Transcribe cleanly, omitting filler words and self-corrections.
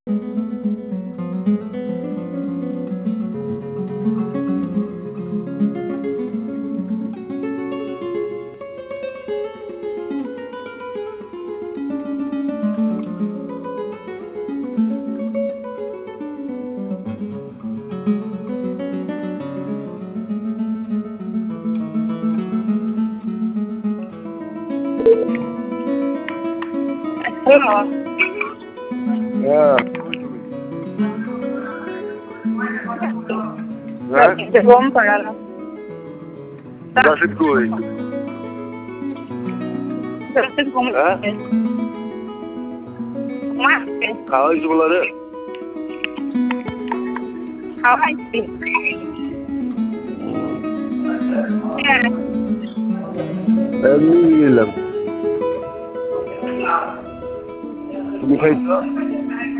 Hello. Yeah. Te vamos parar. Bakit ko eh? Bakit kung Ha? Kaway sa wala rin. How I speak. Yeah. Hindi lang. Bukay.